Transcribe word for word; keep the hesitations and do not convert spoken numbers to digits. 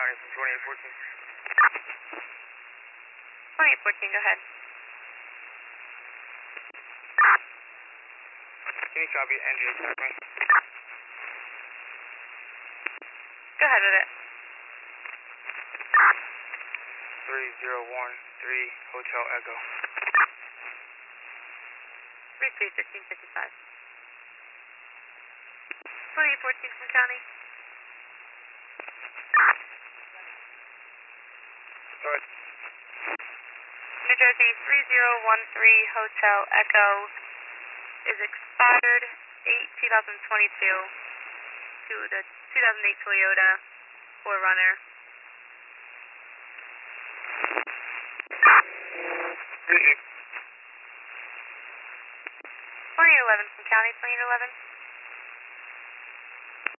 County from twenty-eight fourteen. twenty-eight fourteen, go ahead. Can you copy N J check me? Go ahead with it. three zero one three Hotel Echo. three three fifteen fifty-five. twenty-eight fourteen from County. Go ahead. New Jersey three zero one three Hotel Echo is expired eight twenty twenty-two to the two thousand eight Toyota four runner. twenty eleven from County, twenty eleven.